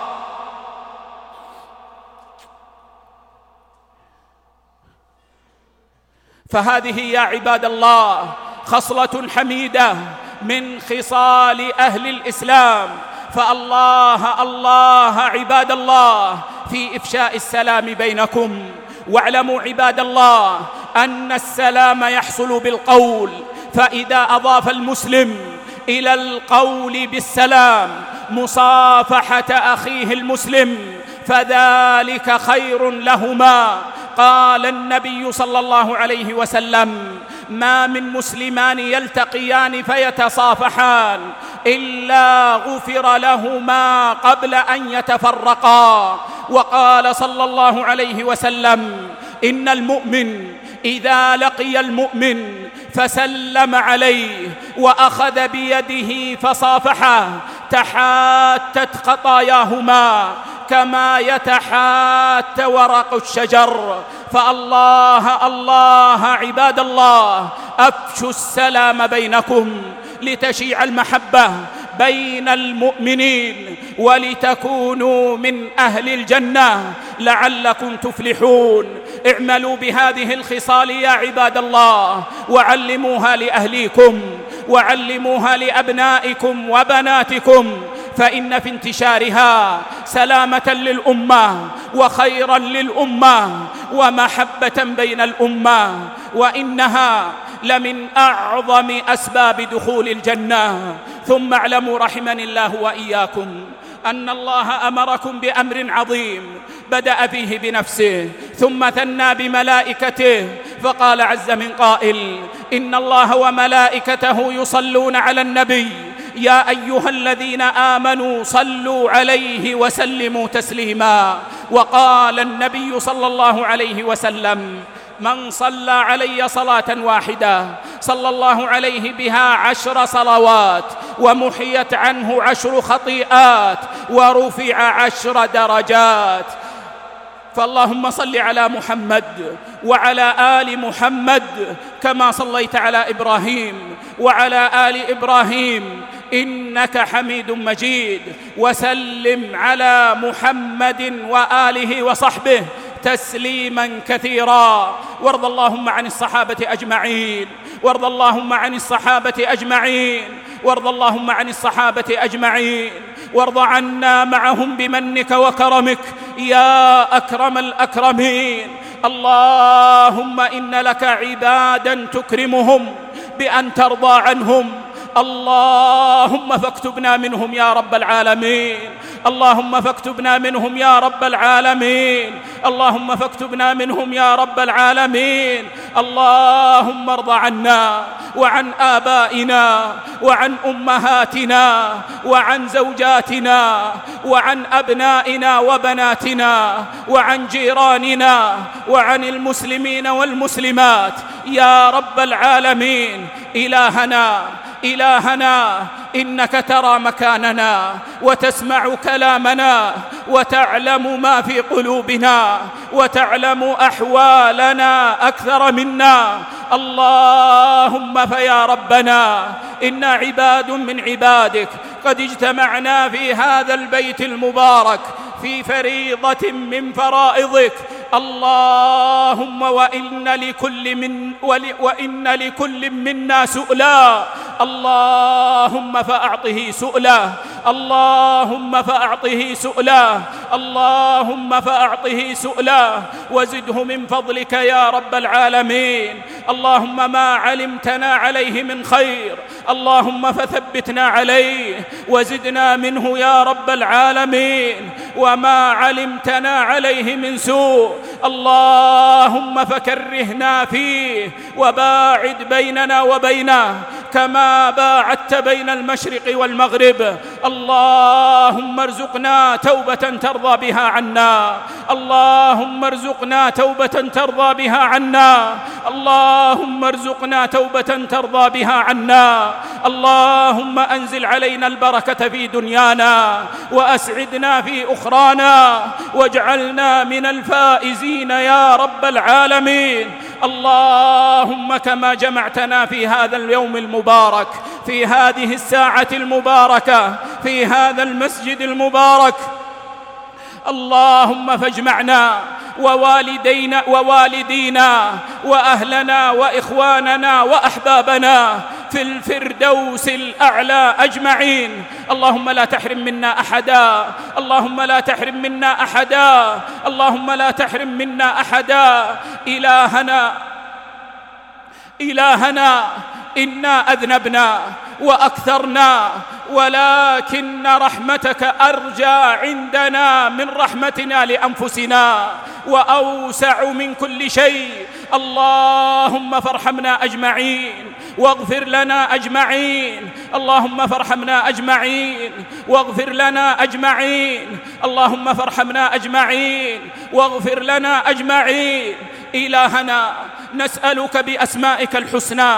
فهذه يا عباد الله خصلة حميدة من خصال أهل الإسلام. فالله الله عباد الله في إفشاء السلام بينكم. واعلموا عباد الله أن السلام يحصل بالقول، فإذا أضاف المسلم إلى القول بالسلام مصافحة أخيه المسلم فذلك خير لهما. قال النبي صلى الله عليه وسلم: ما من مسلمان يلتقيان فيتصافحان إلا غفر لهما قبل أن يتفرقا. وقال صلى الله عليه وسلم: إن المؤمن إذا لقي المؤمن فسلم عليه وأخذ بيده فصافحه تحاتت خطاياهما كما يتحات ورق الشجر. فالله الله عباد الله أفشوا السلام بينكم لتشيع المحبة بين المؤمنين ولتكونوا من أهل الجنة لعلكم تفلحون. اعملوا بهذه الخصال يا عباد الله، وعلموها لأهليكم وعلموها لأبنائكم وبناتكم، فإن في انتشارها سلامة للأمة وخيرا للأمة ومحبة بين الأمة، وإنها لمن أعظم أسباب دخول الجنة. ثم اعلموا رحمني الله وإياكم أن الله أمركم بأمر عظيم بدأ فيه بنفسه ثم ثنى بملائكته، فقال عز من قائل: إن الله وملائكته يصلون على النبي يا أيها الذين آمنوا صلوا عليه وسلموا تسليما. وقال النبي صلى الله عليه وسلم: من صلى علي صلاة واحدة صلى الله عليه بها 10 صلوات ومحيت عنه 10 خطيئات ورفع 10 درجات. فاللهم صل على محمد وعلى آل محمد كما صليت على إبراهيم وعلى آل إبراهيم إنك حميد مجيد، وسلم على محمد وآله وصحبه تسليما كثيرا. وارض اللهم عن الصحابة أجمعين، وارض اللهم عن الصحابة أجمعين، وارض اللهم عن الصحابة أجمعين، وارض عنا معهم بمنك وكرمك يا أكرم الأكرمين. اللهم إن لك عبادا تكرمهم بأن ترضى عنهم، اللهم فاكتبنا منهم يا رب العالمين، اللهم فاكتبنا منهم يا رب العالمين، اللهم فاكتبنا منهم يا رب العالمين. اللهم ارض عنا وعن آبائنا وعن أمهاتنا وعن زوجاتنا وعن أبنائنا وبناتنا وعن جيراننا وعن المسلمين والمسلمات يا رب العالمين. إلهنا إنك ترى مكاننا وتسمع كلامنا وتعلم ما في قلوبنا وتعلم أحوالنا أكثر منا. اللهم فيا ربنا إنا عباد من عبادك قد اجتمعنا في هذا البيت المبارك في فريضة من فرائضك. اللهم وإن لكل منا سؤلا، اللهم فأعطه سؤله، اللهم فأعطه سؤله، اللهم فأعطه سؤله، وزده من فضلك يا رب العالمين. اللهم ما علمتنا عليه من خير اللهم فثبتنا عليه وزدنا منه يا رب العالمين، وما علمتنا عليه من سوء اللهم فكرهنا فيه وباعد بيننا وبينه كما باعدت بين المشرق والمغرب. اللهم ارزقنا توبة ترضى بها عنا، اللهم ارزقنا توبة ترضى بها عنا، اللهم ارزقنا توبة ترضى بها عنا. اللهم أنزل علينا البركة في دنيانا وأسعدنا في أخرانا واجعلنا من الفائزين يا رب العالمين. اللهم كما جمعتنا في هذا اليوم المبارك في هذه الساعة المباركة في هذا المسجد المبارك، اللهم فاجمعنا ووالدينا وأهلنا وإخواننا وأحبابنا في الفردوس الأعلى أجمعين. اللهم لا تحرم منا أحدا، اللهم لا تحرم منا أحدا، اللهم لا تحرم منا أحدا. إلهنا إنا أذنبنا وأكثرنا، ولكن رحمتك أرجى عندنا من رحمتنا لأنفسنا وأوسع من كل شيء. اللهم فارحمنا أجمعين واغفر لنا أجمعين، اللهم فارحمنا أجمعين واغفر لنا أجمعين، اللهم فارحمنا أجمعين واغفر لنا أجمعين. إلهنا نسألك بأسمائك الحسنى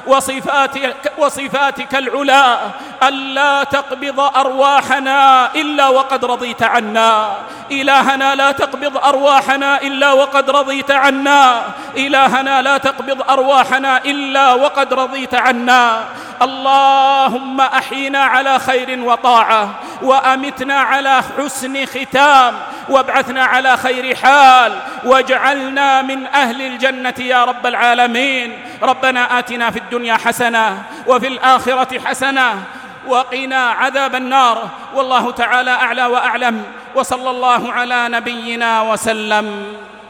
وصفاتك العلى ألا تقبض أرواحنا إلا وقد رضيت عنا. إلهنا لا تقبض أرواحنا إلا وقد رضيت عنا، إلهنا لا تقبض أرواحنا إلا وقد رضيت عنا. اللهم أحينا على خير وطاعة وأمتنا على حسن ختام وابعثنا على خير حال واجعلنا من أهل الجنة يا رب العالمين. ربنا آتنا في الدنيا حسنة وفي الآخرة حسنة وقنا عذاب النار. والله تعالى أعلى وأعلم، وصلى الله على نبينا وسلم.